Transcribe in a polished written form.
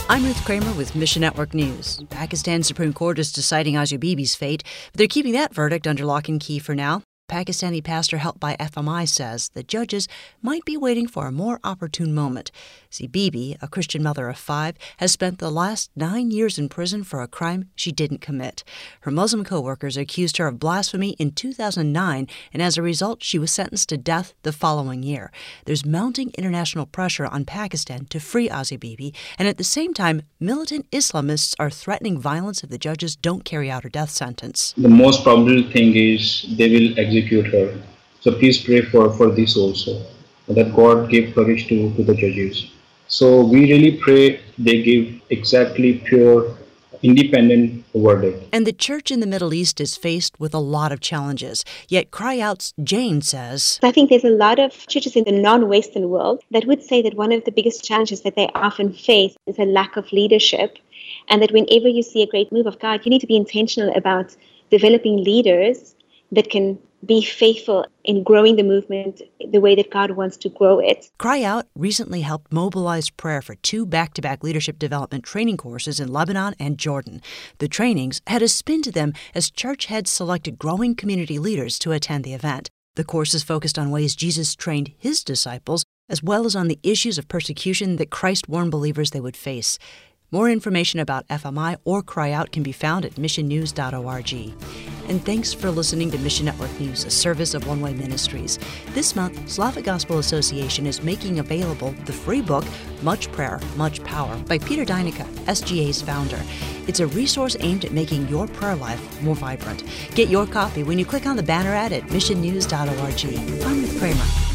I'm Ruth Kramer with Mission Network News. Pakistan's Supreme Court is deciding Asia Bibi's fate, but they're keeping that verdict under lock and key for now. Pakistani pastor helped by FMI says the judges might be waiting for a more opportune moment. See, Bibi, a Christian mother of 5, has spent the last 9 years in prison for a crime she didn't commit. Her Muslim co-workers accused her of blasphemy in 2009, and as a result, she was sentenced to death the following year. There's mounting international pressure on Pakistan to free Asia Bibi, and at the same time, militant Islamists are threatening violence if the judges don't carry out her death sentence. The most probable thing is they will execute her. So please pray for this also, that God give courage to the judges. So we really pray they give exactly pure, independent verdict. And the church in the Middle East is faced with a lot of challenges. Yet Cry Out's Jane says, I think there's a lot of churches in the non-Western world that would say that one of the biggest challenges that they often face is a lack of leadership. And that whenever you see a great move of God, you need to be intentional about developing leaders that can be faithful in growing the movement the way that God wants to grow it. Cry Out recently helped mobilize prayer for 2 back-to-back leadership development training courses in Lebanon and Jordan. The trainings had a spin to them as church heads selected growing community leaders to attend the event. The courses focused on ways Jesus trained his disciples, as well as on the issues of persecution that Christ warned believers they would face. More information about FMI or Cry Out can be found at missionnews.org. And thanks for listening to Mission Network News, a service of One Way Ministries. This month, Slavic Gospel Association is making available the free book, Much Prayer, Much Power, by Peter Deinica, SGA's founder. It's a resource aimed at making your prayer life more vibrant. Get your copy when you click on the banner ad at missionnews.org. I'm Ruth Kramer.